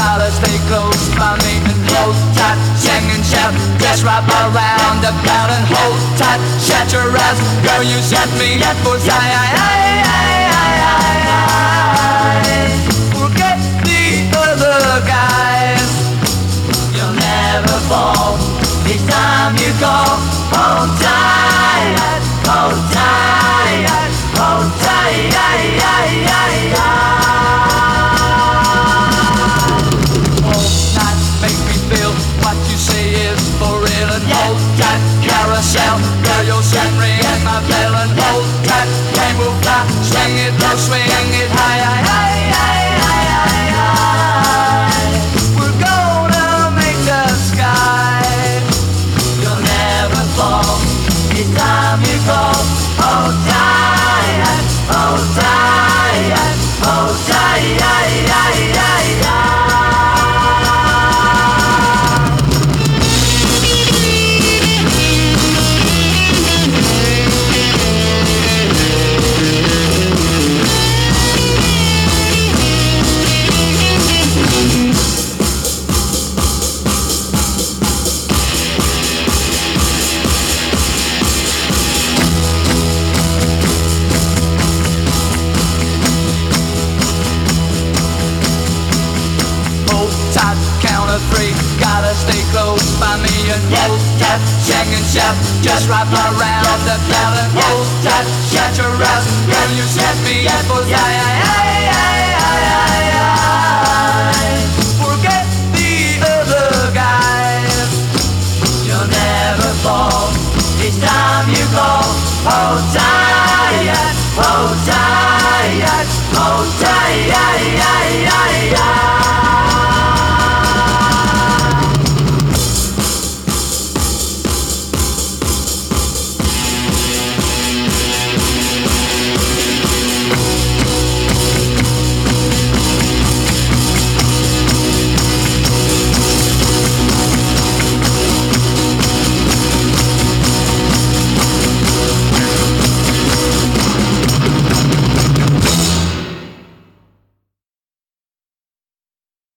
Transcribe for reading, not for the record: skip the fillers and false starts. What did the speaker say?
gotta stay close by me and hold tight, sing and shout, just wrap around the crowd and hold tight, shut your eyes, girl, you set me up for forget the other guys, you'll never fall, this time you call, hold tight, hold tight, hold tight, what you say is for real and hold tight, carousel, girl, you'll send ring my bell and hold tight, rainbow fly, swing it low, swing it high, we're gonna make the sky, you'll never fall, it's time you call, hold tight, hold tight, hold tight, three, gotta stay close by me and hold tight, sing and shout, just wrap around the crowd and hold tight, shut your eyes, girl, you set me up for forget the other guys, you'll never fall, it's time you call, hold tight, hold tight, hold tight.